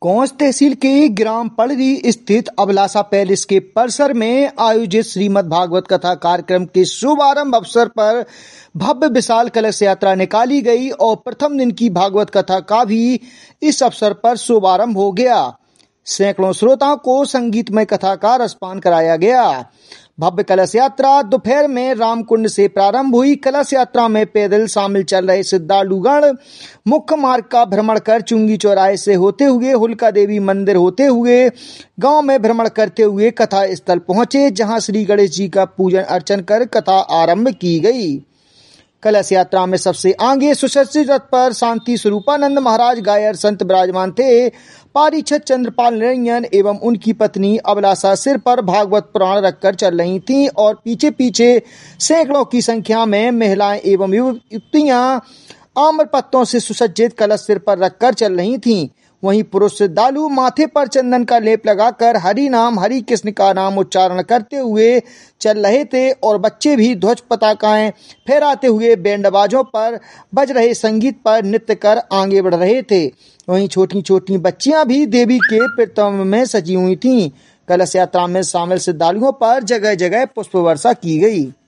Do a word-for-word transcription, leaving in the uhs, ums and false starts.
कौंस तहसील के ग्राम पड़री स्थित अभिलाषा पैलेस के परिसर में आयोजित श्रीमद् भागवत कथा कार्यक्रम के शुभारंभ अवसर पर भव्य विशाल कलश यात्रा निकाली गई और प्रथम दिन की भागवत कथा का भी इस अवसर पर शुभारंभ हो गया। सैकड़ों श्रोताओं को संगीतमय कथा का रसपान कराया गया। भव्य कलश यात्रा दोपहर में रामकुंड से प्रारंभ हुई। कलश यात्रा में पैदल शामिल चल रहे श्रद्धालुगण मुख्य मार्ग का भ्रमण कर चुंगी चौराहे से होते हुए होलिका देवी मंदिर होते हुए गांव में भ्रमण करते हुए कथा स्थल पहुंचे, जहां श्री गणेश जी का पूजन अर्चन कर कथा आरंभ की गई। कलश यात्रा में सबसे आगे सुसज्जित रथ पर शांति स्वरूपानंद महाराज गायर संत विराजमान थे। पारीक्षत चंद्रपाल निरंजन एवं उनकी पत्नी अभिलाषा सिर पर भागवत पुराण रखकर चल रही थीं और पीछे पीछे सैकड़ों की संख्या में महिलाएं एवं युवतियां आम्र पत्तों से सुसज्जित कलश सिर पर रखकर चल रही थीं। वहीं पुरुष श्रद्धालु माथे पर चंदन का लेप लगाकर हरि नाम हरि कृष्ण का नाम उच्चारण करते हुए चल रहे थे और बच्चे भी ध्वज पताकाएं फहराते हुए बैंडबाजों पर बज रहे संगीत पर नृत्य कर आगे बढ़ रहे थे। वहीं छोटी छोटी बच्चियां भी देवी के प्रतिमा में सजी हुई थीं। कलश यात्रा में शामिल श्रद्धालुओं पर जगह जगह पुष्प वर्षा की गई।